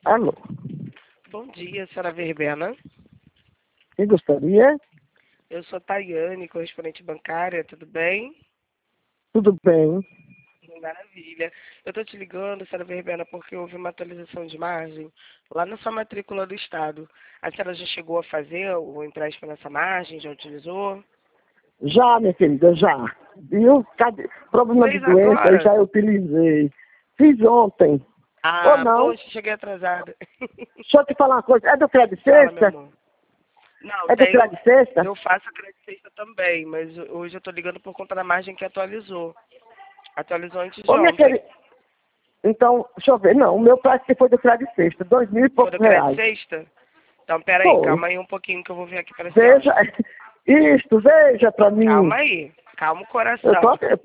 Alô, Bom dia, senhora Verbena. quem gostaria? Eu sou Tayane, correspondente bancária, tudo bem? Tudo bem? Maravilha. Eu estou te ligando, senhora Verbena, porque houve uma atualização de margem lá na sua matrícula do Estado. A senhora já chegou a fazer o empréstimo nessa margem? Já utilizou? Já, minha querida, já. Viu? Cadê? Problema de Fez doença, eu agora? já utilizei. Fiz ontem. Ou Ah, não? poxa, cheguei atrasada. Deixa eu te falar uma coisa. É do crédito Fala, meu sexta? amor. Não, É do tenho. crédito sexta? Eu faço a crédito sexta também, mas hoje eu estou ligando por conta da margem que atualizou. Atualizou antes de Ô, minha ontem. querida. Então, deixa eu ver. Não, o meu prazo que foi do crédito sexta. 2.000 e Foi poucos do crédito reais. sexta? Então, peraí, Foi. calma aí um pouquinho que eu vou ver aqui para a Veja. senhora. Isto, veja pra mim. Calma aí, calma o Eu tô coração. aqui.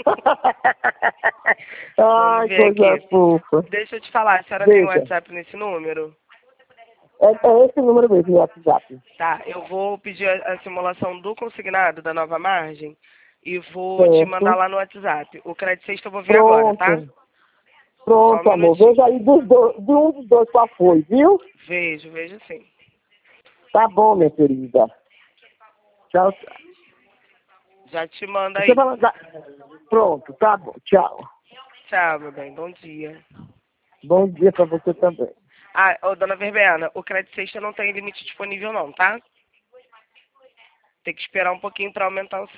Vamos Ai, ver coisa aqui. fofa. Deixa eu te falar, a senhora tem Veja. WhatsApp nesse número? É esse número mesmo, no WhatsApp. Tá, eu vou pedir a simulação do consignado da nova margem e vou te mandar Certo. lá no WhatsApp. O crédito sexta eu vou ver agora, tá? Pronto. Só um Pronto, amor. minutinho. Veja aí de um dos dois qual foi, viu? Vejo, vejo sim. Tá bom, minha querida. Tchau, tchau. Já te mando Você aí. vai mandar. Pronto, tá bom. Tchau. Tchau, meu bem, bom dia. Bom dia pra você também. Ah, ô, dona Verbena, o crédito sexta não tem limite disponível não, tá? Tem que esperar um pouquinho para aumentar o